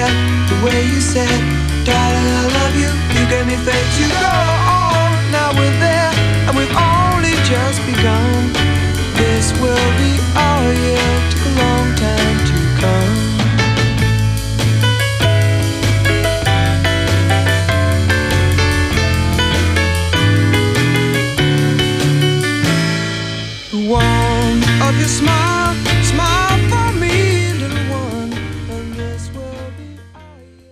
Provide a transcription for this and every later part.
that, the way you said, darling, I love you. You gave me faith to go on. Now we're there, and we've only just begun. This will be our year. Took a long time to come. The warmth of your smile, smile for me, little one, and this will be our year.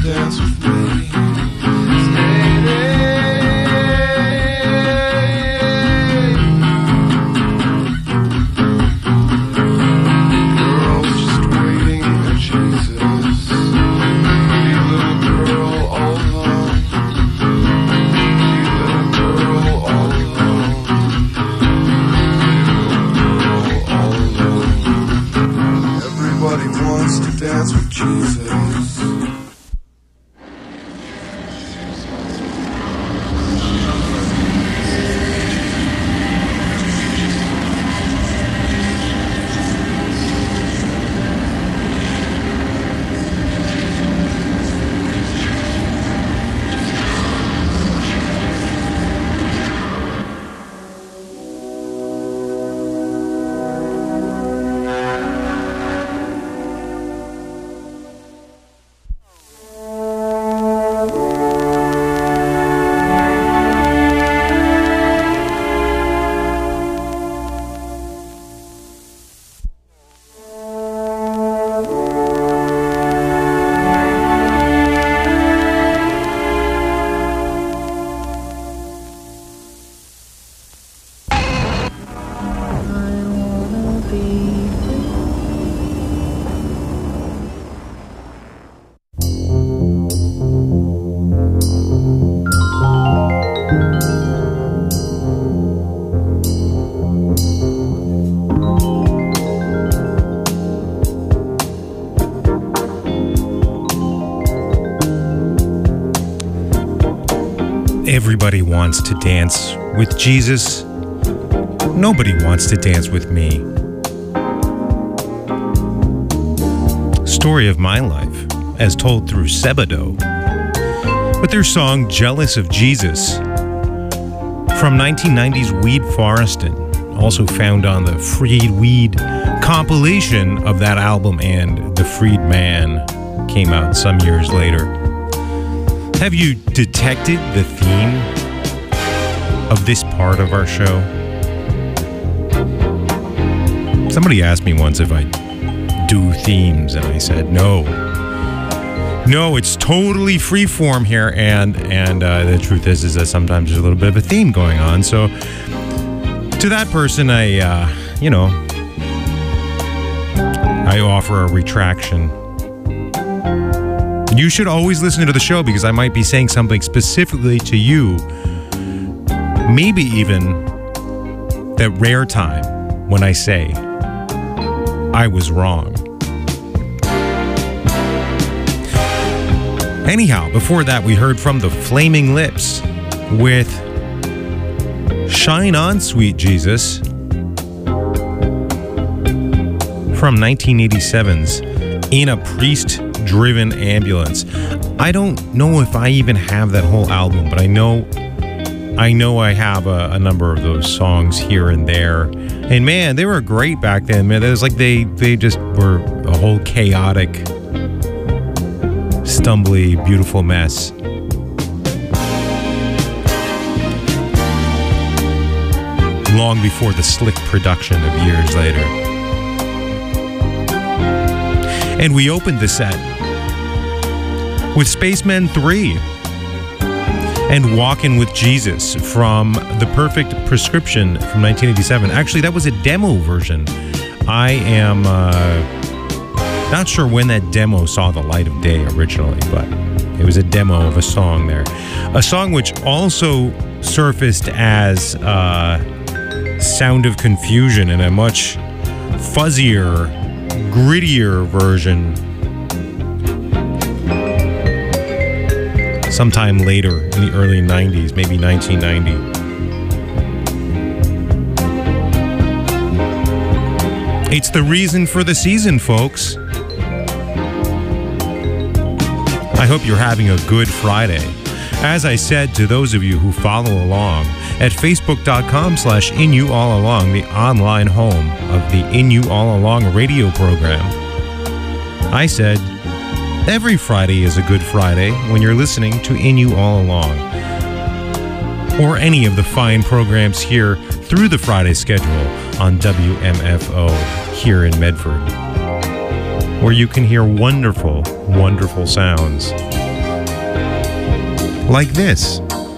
dance with me. Girls just waiting at Jesus. Pretty little girl all alone. Pretty little girl all alone. Pretty little girl all alone. Everybody wants to dance with Jesus. Everybody wants to dance with Jesus. Nobody wants to dance with me. Story of my life, as told through Sebadoh, with their song Jealous of Jesus from 1990's Weed Forestin, also found on the Freed Weed compilation of that album, and The Freed Man came out some years later. Have you detected the theme of this part of our show? Somebody asked me once if I do themes, and I said no. No, it's totally freeform here, and the truth is that sometimes there's a little bit of a theme going on. So to that person, I offer a retraction. You should always listen to the show, because I might be saying something specifically to you, maybe even that rare time when I say I was wrong. Anyhow, before that, we heard from the Flaming Lips with Shine On, Sweet Jesus from 1987's In a Priest-Driven Ambulance. I don't know if I even have that whole album, but I know I have a number of those songs here and there. And man, they were great back then, man. It was like they just were a whole chaotic, stumbly, beautiful mess. Long before the slick production of years later. And we opened the set with Spacemen 3 and Walkin' with Jesus from The Perfect Prescription from 1987. Actually, that was a demo version. I am not sure when that demo saw the light of day originally, but it was a demo of a song there. A song which also surfaced as Sound of Confusion in a much fuzzier, grittier version sometime later in the early 90s, maybe 1990. It's the reason for the season, folks. I hope you're having a good Friday. As I said to those of you who follow along at facebook.com/InYouAllAlong, the online home of the In You All Along radio program, I said, every Friday is a good Friday when you're listening to In You All Along, or any of the fine programs here through the Friday schedule on WMFO here in Medford, where you can hear wonderful, wonderful sounds like this.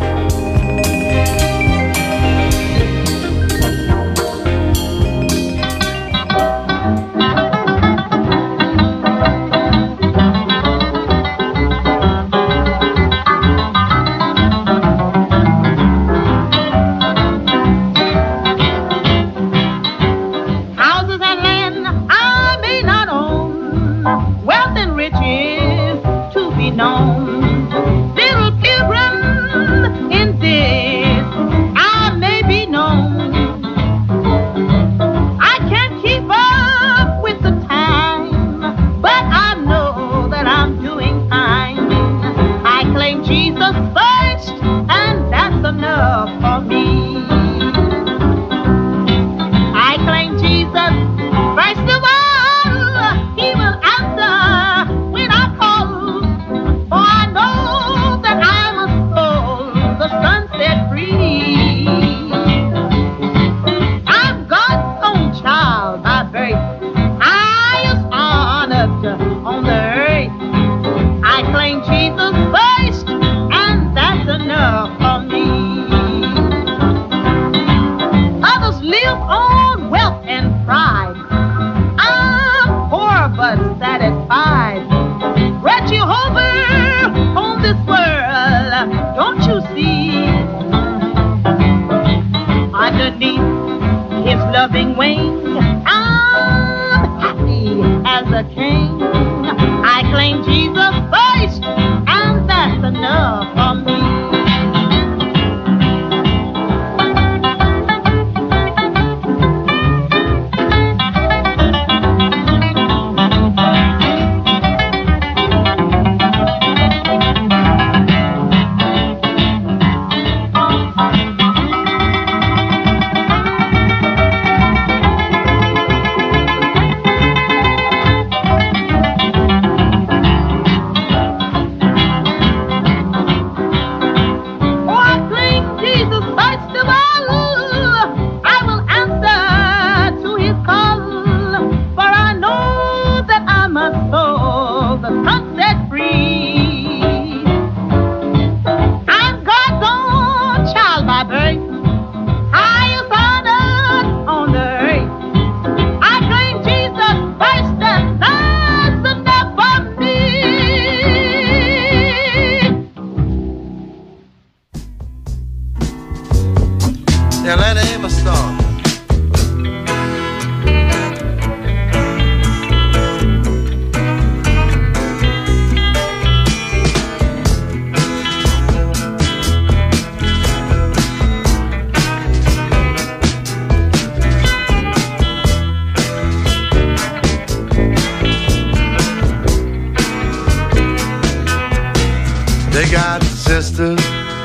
They got sisters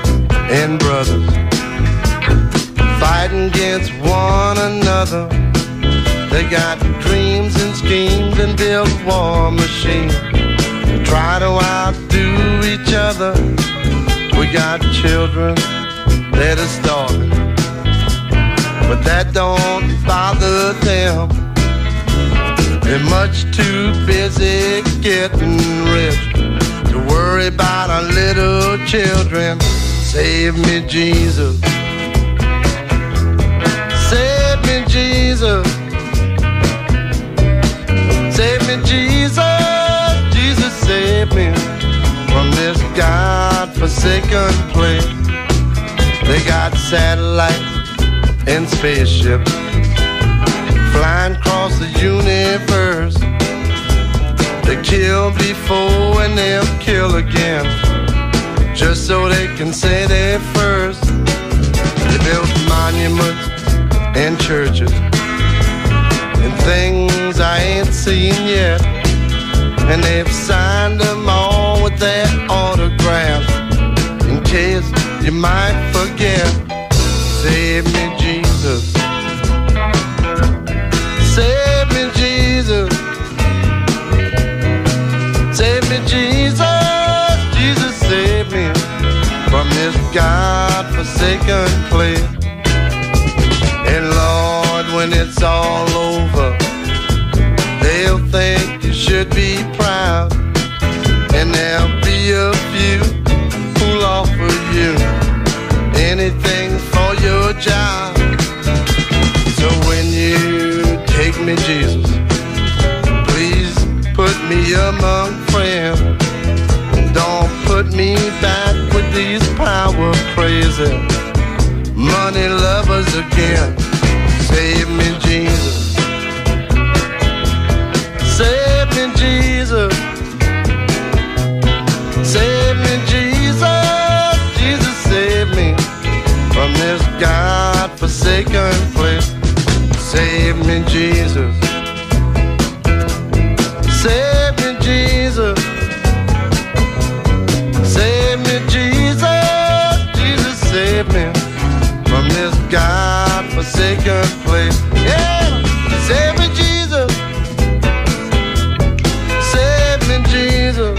and brothers fighting against one another. They got dreams and schemes and build war machines to try to outdo each other. We got children that are starving, but that don't bother them. They're much too busy getting rich to worry about our little children. Save me, Jesus. Save me, Jesus. Save me, Jesus. Jesus, save me from this God-forsaken place. They got satellites and spaceships flying across the universe. They kill before and they'll kill again, just so they can say they're first. They built monuments and churches and things I ain't seen yet, and they've signed them all with their autographs in case you might forget. Save me, Jesus. Save me, Jesus. Save me, Jesus. Jesus, save me from this God-forsaken place. And Lord, when it's all over, they'll think you should be proud, and there'll be a few who'll offer yours again. Save me, Jesus. Save me, Jesus. Save me, Jesus. Jesus, save me from this God-forsaken place. Save me, Jesus. Save me, Jesus. Save me, Jesus. Jesus, save me from this God-forsaken place. Yeah, save me, Jesus. Save me, Jesus.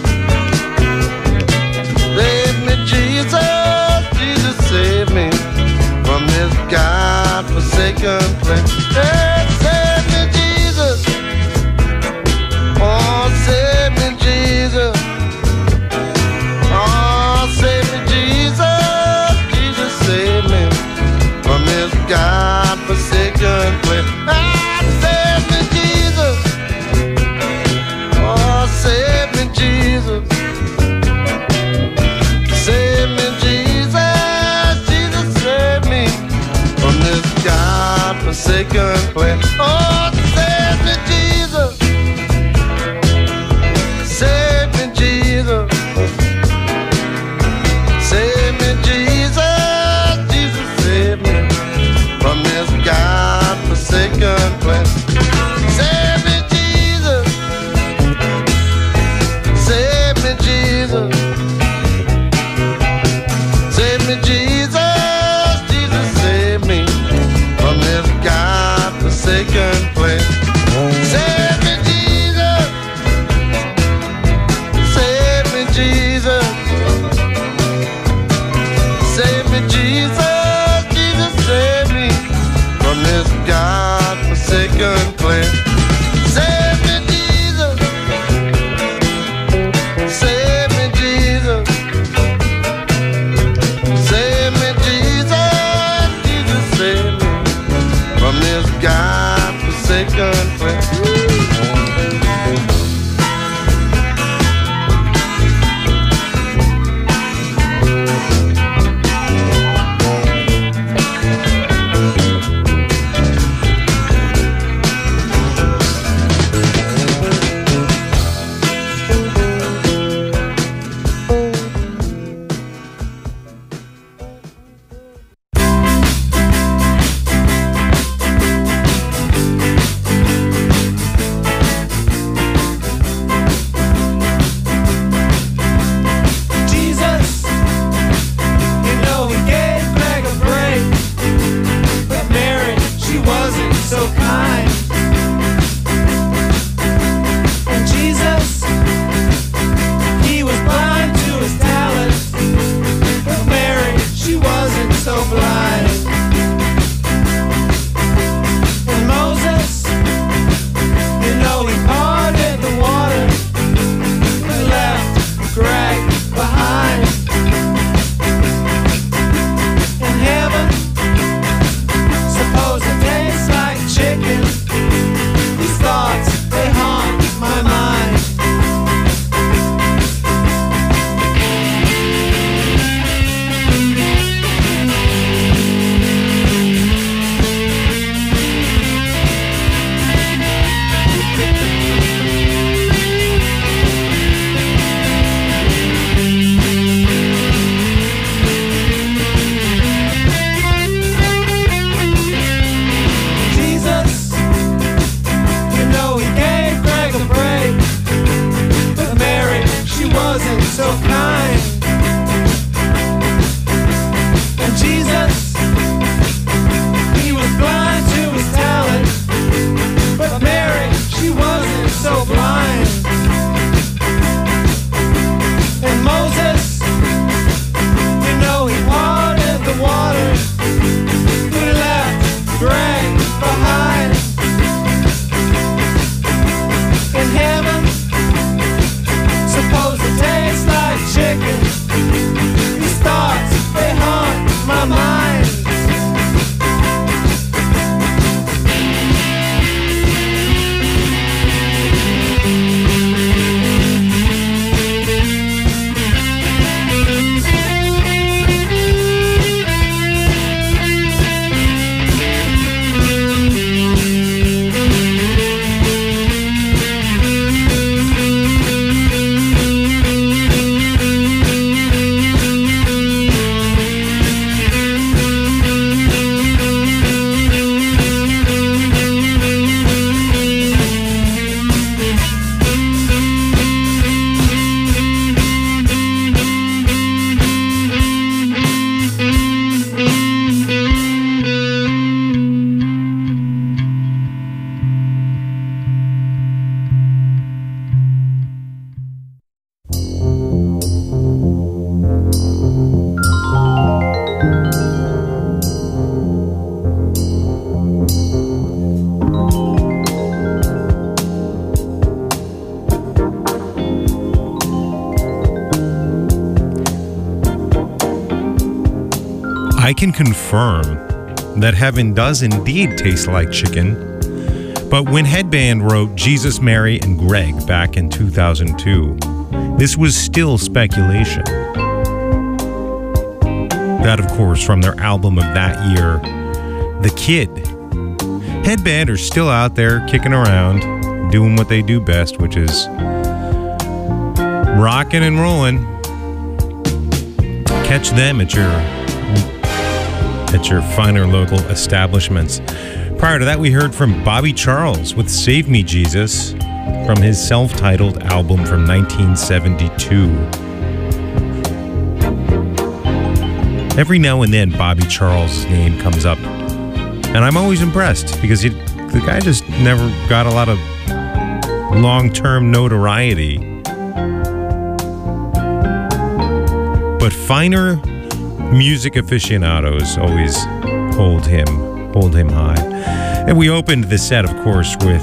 Save me, Jesus. Jesus, save me from this God-forsaken place. Yeah, save me, Jesus. Oh, save me, Jesus. Oh, save me, Jesus. Jesus, save me from this God-forsaken I can confirm that heaven does indeed taste like chicken. But when Headband wrote Jesus, Mary, and Greg back in 2002, this was still speculation. That, of course, from their album of that year, The Kid. Headband are still out there kicking around, doing what they do best, which is rocking and rolling. Catch them at your finer local establishments. Prior to that, we heard from Bobby Charles with Save Me Jesus from his self-titled album from 1972. Every now and then, Bobby Charles' name comes up, and I'm always impressed because the guy just never got a lot of long-term notoriety. But finer music aficionados always hold him high. And we opened the set, of course, with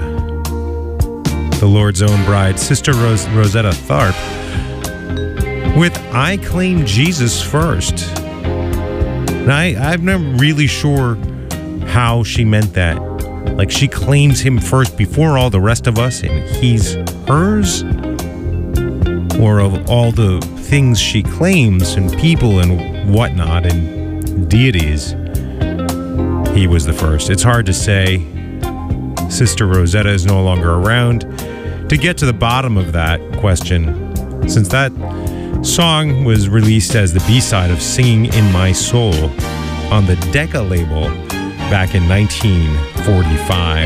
the Lord's own bride, Sister Rosetta Tharpe, with I Claim Jesus First. Now, I'm not really sure how she meant that. Like, she claims him first before all the rest of us, and he's hers? Or of all the things she claims, and people and whatnot, and deities, he was the first. It's hard to say. Sister Rosetta is no longer around to get to the bottom of that question, since that song was released as the B-side of Singing in My Soul on the Decca label back in 1945.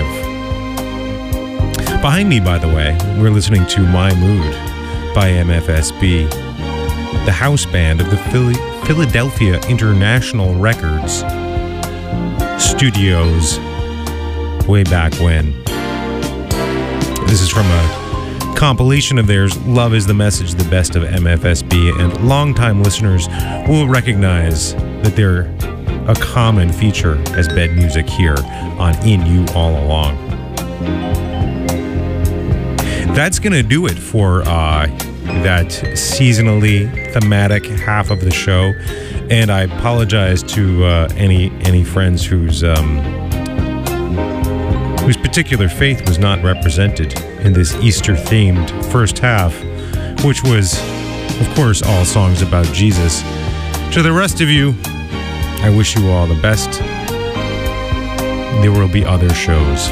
Behind me, by the way, we're listening to My Mood by MFSB, the house band of the Philadelphia International Records Studios way back when. This is from a compilation of theirs, Love is the Message, the best of MFSB, and longtime listeners will recognize that they're a common feature as bed music here on In You All Along. That's going to do it for that seasonally thematic half of the show, and I apologize to any friends whose particular faith was not represented in this Easter-themed first half, which was, of course, all songs about Jesus. To the rest of you, I wish you all the best. There will be other shows.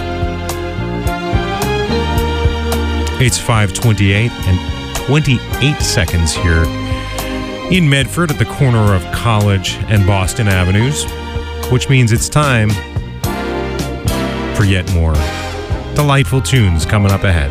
It's 5:28 and 28 seconds here in Medford at the corner of College and Boston Avenues, which means it's time for yet more delightful tunes coming up ahead.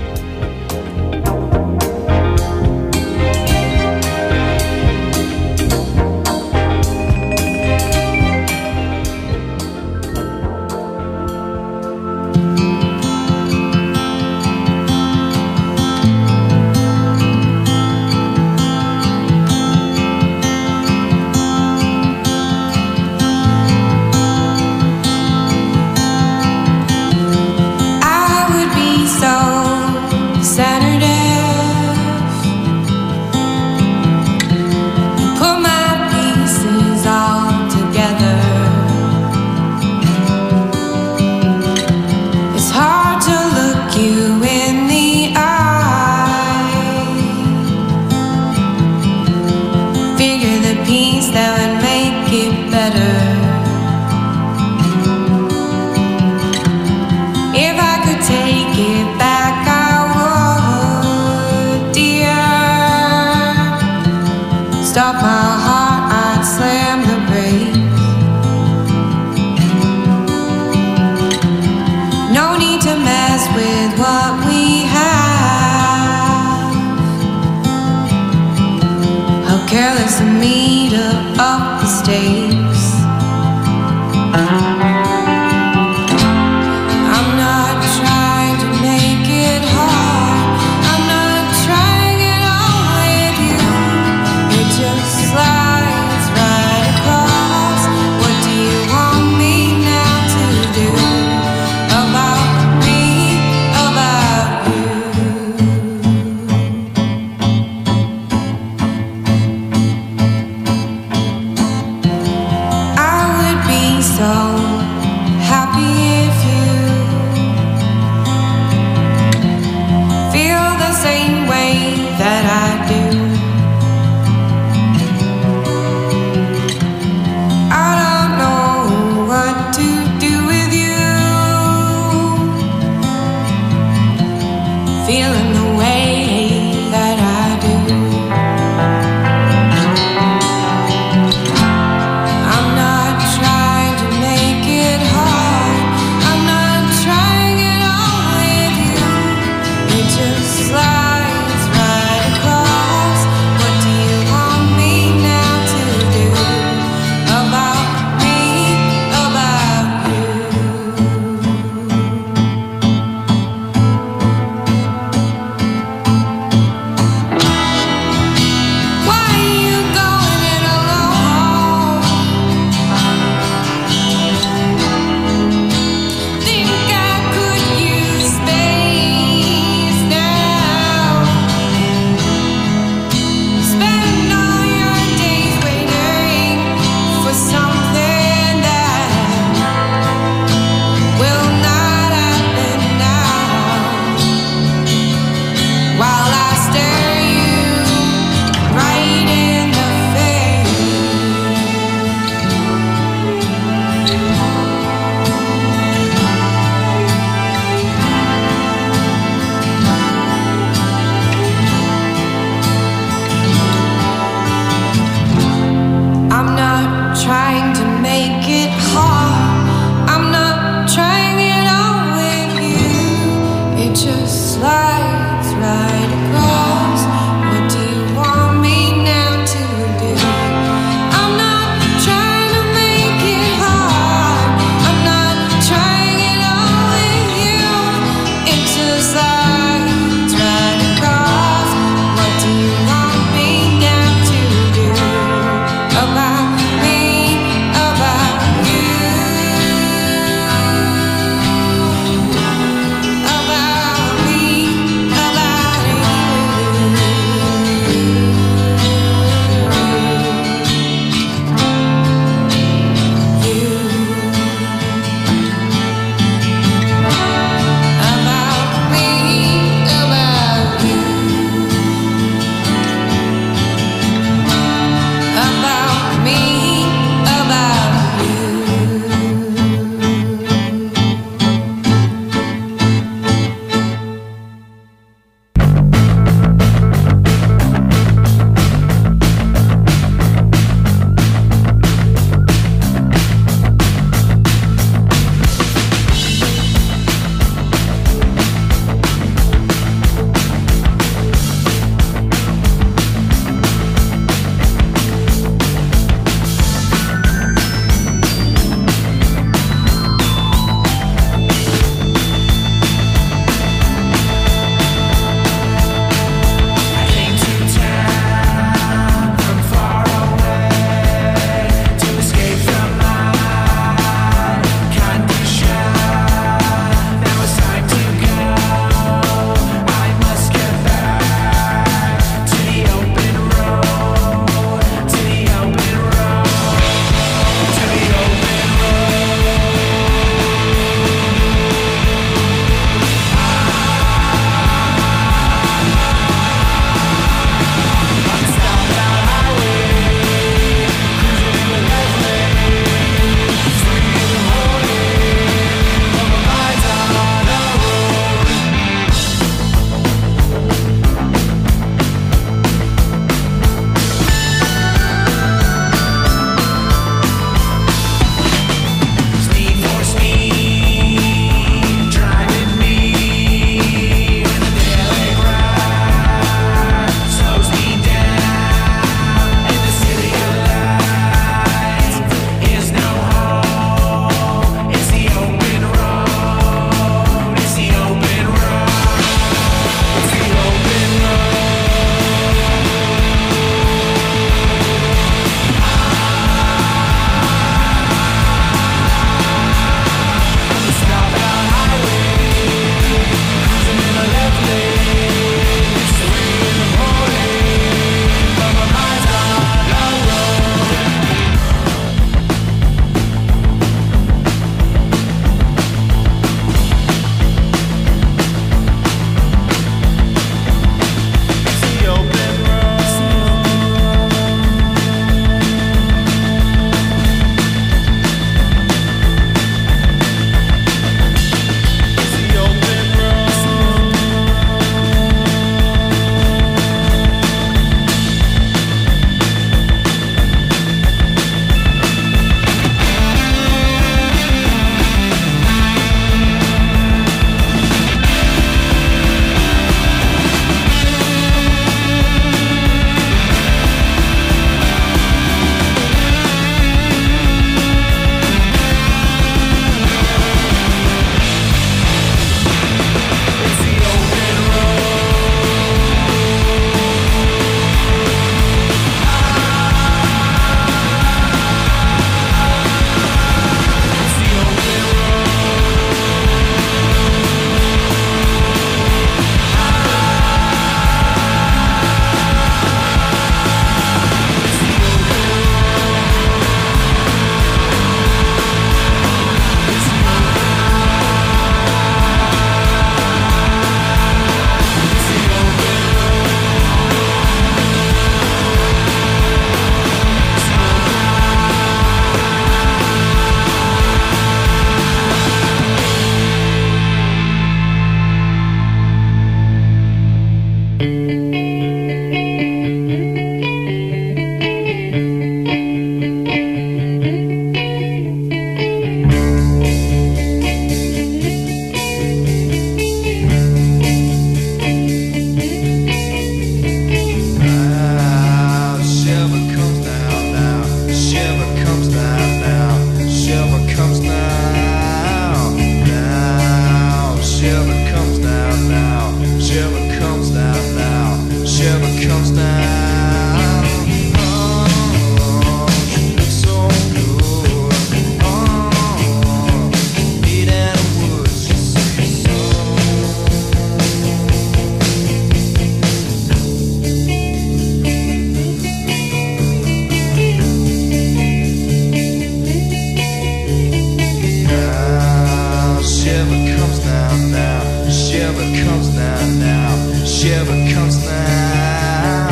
shiver comes now, shiver comes now,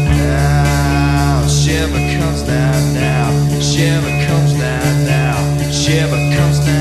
shiver comes now, shiver comes now, shiver comes now.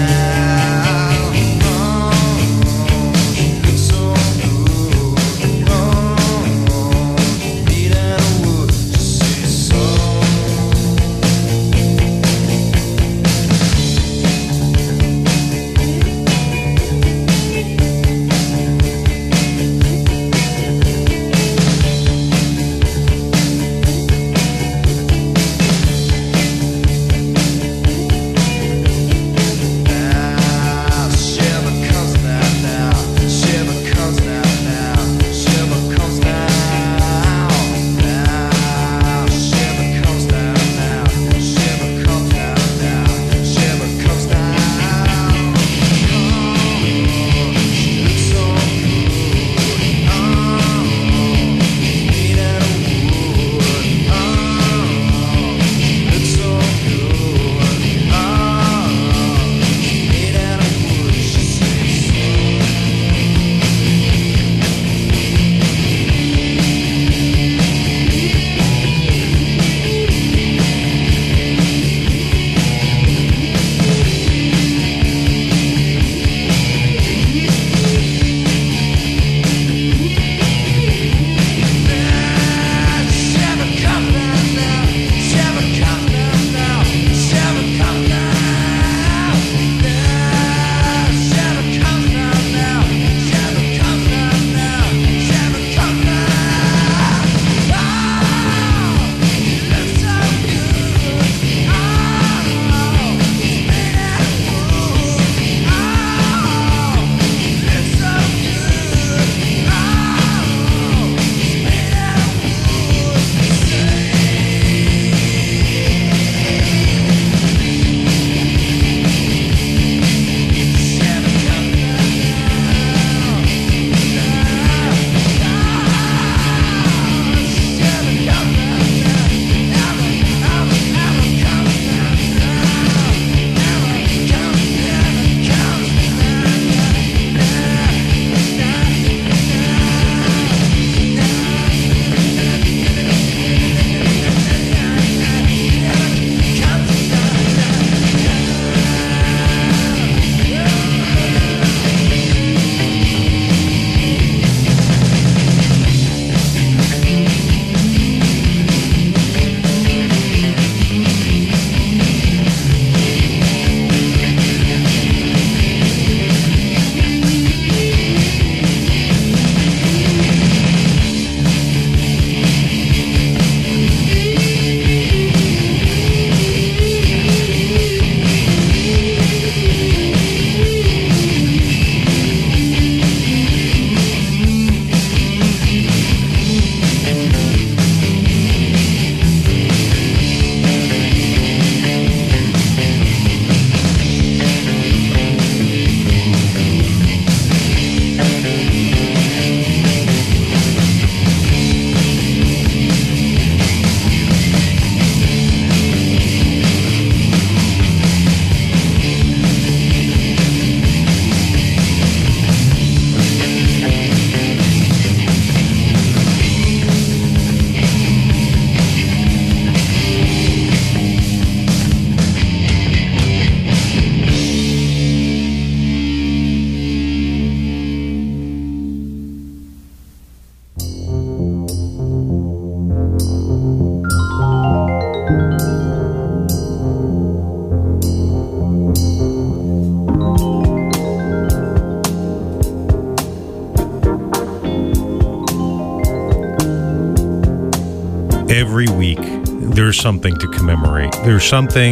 every week there's something to commemorate. There's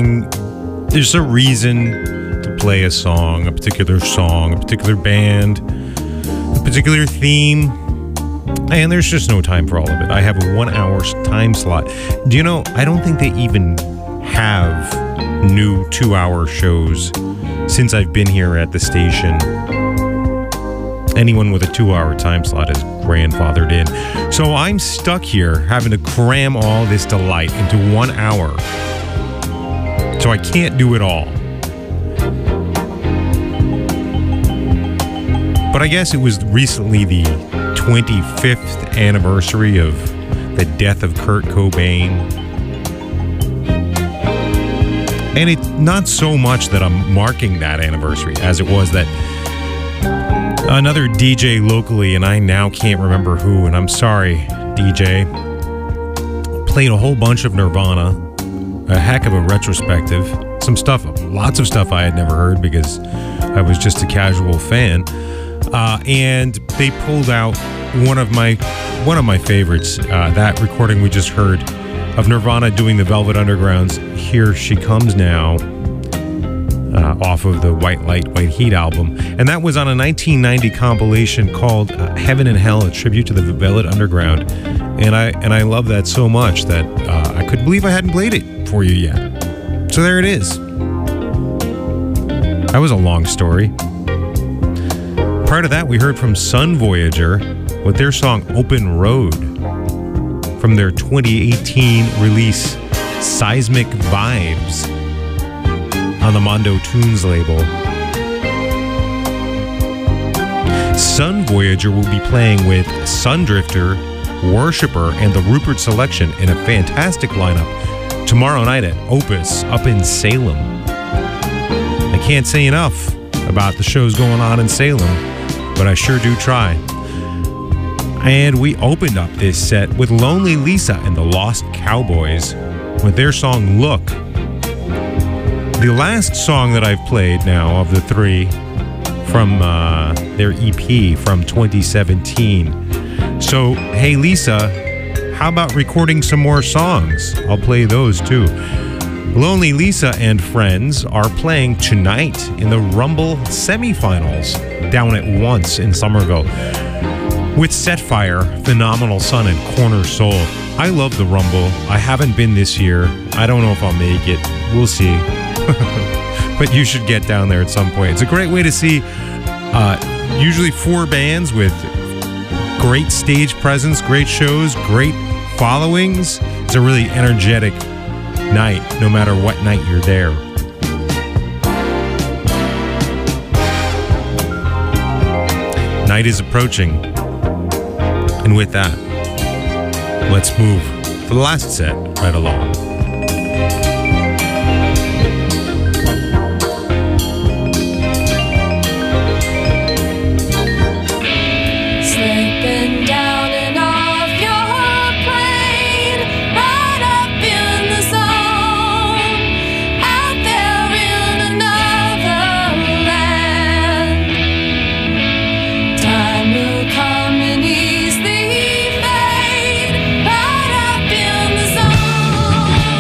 a reason to play a song, a particular band, a particular theme. And there's just no time for all of it. I have a 1 hour time slot. Do you know, I don't think they even have new 2 hour shows since I've been here at the station. Anyone with a 2 hour time slot is grandfathered in. So I'm stuck here having to cram all this delight into 1 hour. So I can't do it all. But I guess it was recently the 25th anniversary of the death of Kurt Cobain. And it's not so much that I'm marking that anniversary as it was that another DJ locally, and I now can't remember who, and I'm sorry, DJ, played a whole bunch of Nirvana, a heck of a retrospective, some stuff, lots of stuff I had never heard because I was just a casual fan. And they pulled out one of my favorites, that recording we just heard of Nirvana doing the Velvet Underground's Here She Comes Now, off of the White Light, White Heat album. And that was on a 1990 compilation called Heaven and Hell, a tribute to the Velvet Underground. And I love that so much that I couldn't believe I hadn't played it for you yet. So there it is. That was a long story. Prior to that, we heard from Sun Voyager with their song Open Road from their 2018 release Seismic Vibes on the Mondo Tunes label. Sun Voyager will be playing with Sundrifter, Worshipper, and the Rupert Selection in a fantastic lineup tomorrow night at Opus up in Salem. I can't say enough about the shows going on in Salem, but I sure do try. And we opened up this set with Lonely Lisa and the Lost Cowboys with their song Look. The last song that I've played now of the three from their EP from 2017. So, hey Lisa, how about recording some more songs? I'll play those too. Lonely Lisa and friends are playing tonight in the Rumble semifinals down at Once in Somerville with Setfire, Phenomenal Sun, and Corner Soul. I love the Rumble. I haven't been this year. I don't know if I'll make it. We'll see. But you should get down there at some point. It's a great way to see usually 4 bands with great stage presence, great shows, great followings. It's a really energetic night, no matter what night you're there. Night is approaching. And with that, let's move for the last set right along. Come and ease the fade, right up in the zone.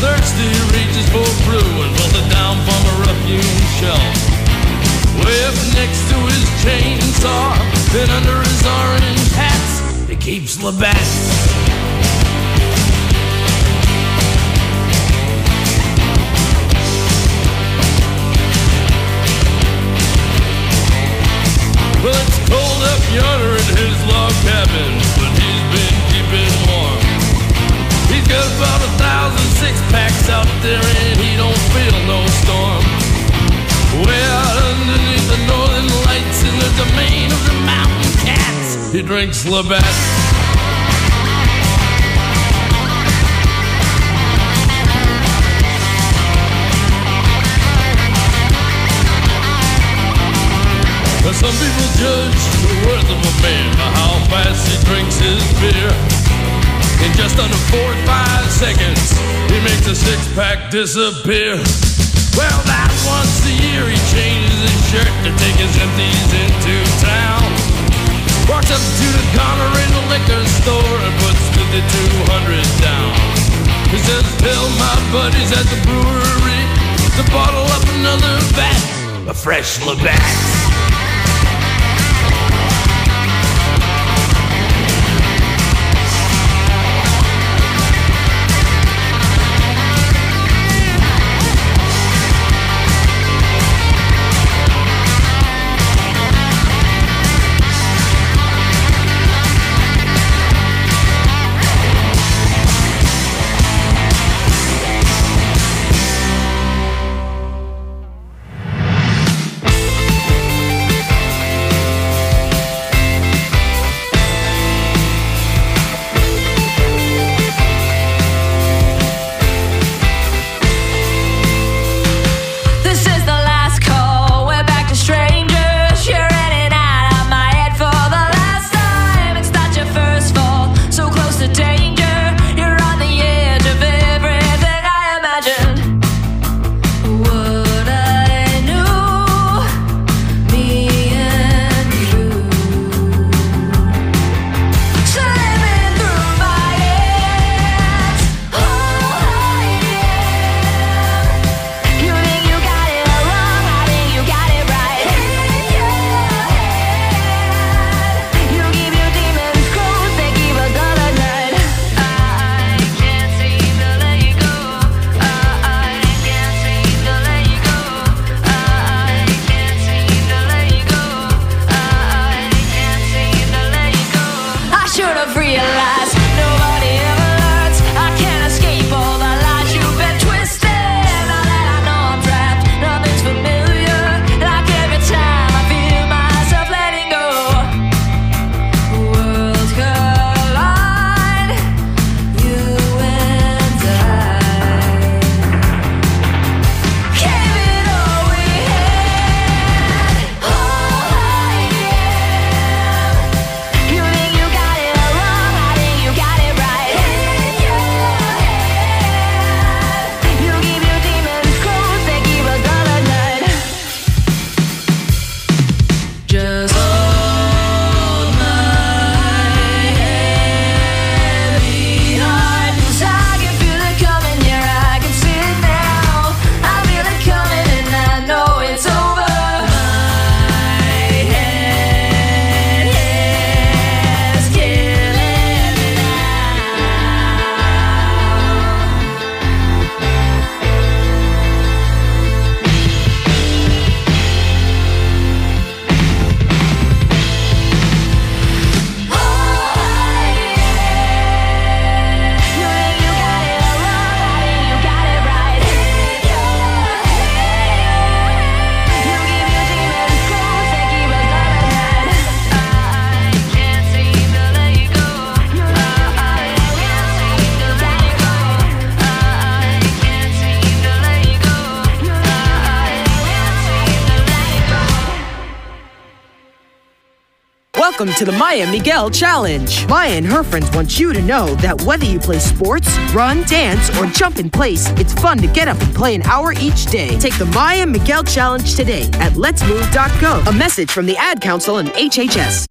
thirsty, reaches for brew and pulls it down from a rough-hewn shelf. Way up next to his chainsaw, then under his orange hats, he keeps Labatt's. Well, it's cold up yonder in his log cabin, but he's been keeping warm. He's got about 1,000 six-packs out there and he don't feel no storm. Way out underneath the northern lights in the domain of the mountain cats, he drinks Labatt's. But some people judge the worth of a man by how fast he drinks his beer. In just under 4 or 5 seconds, he makes a six-pack disappear. Well, that once a year he changes his shirt to take his empties into town. Walks up to the counter in the liquor store and puts 5,200 down. He says, tell my buddies at the brewery to bottle up another vat of fresh Labatt's. Welcome to the Maya Miguel Challenge. Maya and her friends want you to know that whether you play sports, run, dance, or jump in place, it's fun to get up and play an hour each day. Take the Maya Miguel Challenge today at letsmove.gov. A message from the Ad Council and HHS.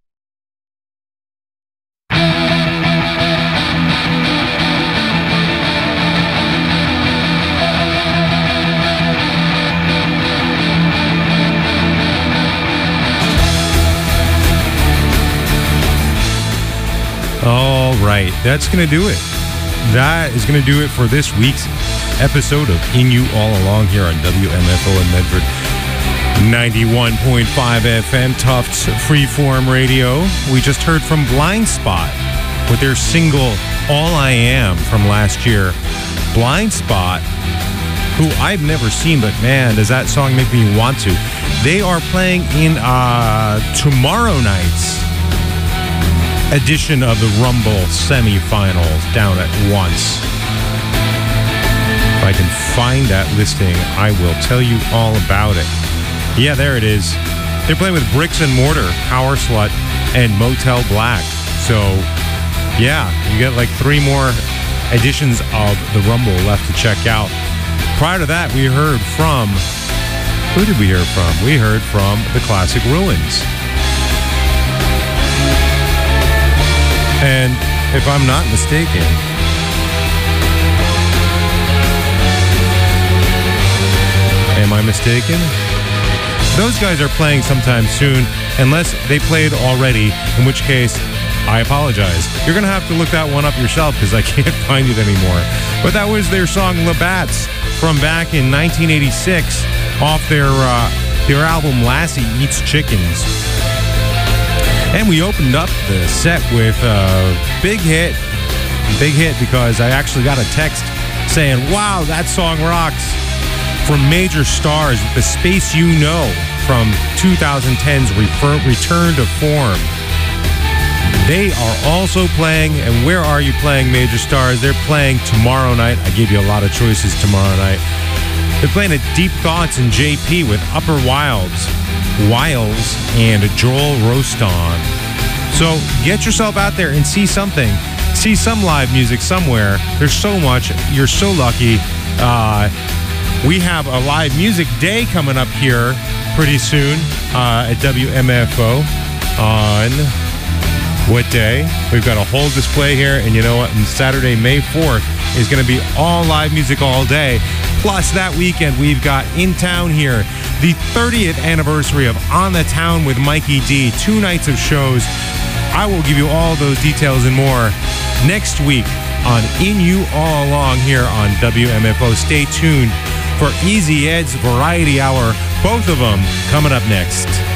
that's going to do it. That is going to do it for this week's episode of In You All Along here on WMFO in Medford. 91.5 FM, Tufts Freeform Radio. We just heard from Blind Spot with their single All I Am from last year. Blind Spot, who I've never seen, but man, does that song make me want to. They are playing in tomorrow night's edition of the Rumble semifinals down at Once. If I can find that listing, I will tell you all about it. Yeah, there it is. They're playing with Bricks and Mortar, Power Slut, and Motel Black. So, yeah, you get like 3 more editions of the Rumble left to check out. Prior to that, we heard from... Who did we hear from? We heard from the Classic Ruins. And if I'm not mistaken... Am I mistaken? Those guys are playing sometime soon, unless they played already, in which case, I apologize. You're going to have to look that one up yourself because I can't find it anymore. But that was their song Labatt's from back in 1986 off their album Lassie Eats Chickens. And we opened up the set with a big hit. Big hit because I actually got a text saying, wow, that song rocks. From Major Stars with The Space You Know from 2010's Return to Form. They are also playing, and where are you playing, Major Stars? They're playing tomorrow night. I gave you a lot of choices tomorrow night. They're playing at Deep Thoughts in JP with Upper Wiles, and Joel Roston. So get yourself out there and see something. See some live music somewhere. There's so much. You're so lucky. We have a live music day coming up here pretty soon at WMFO on what day? We've got a whole display here, and you know what? On Saturday, May 4th is going to be all live music all day. Plus, that weekend, we've got in town here the 30th anniversary of On the Town with Mikey D. 2 nights of shows. I will give you all those details and more next week on In You All Along here on WMFO. Stay tuned for Easy Ed's Variety Hour, both of them coming up next.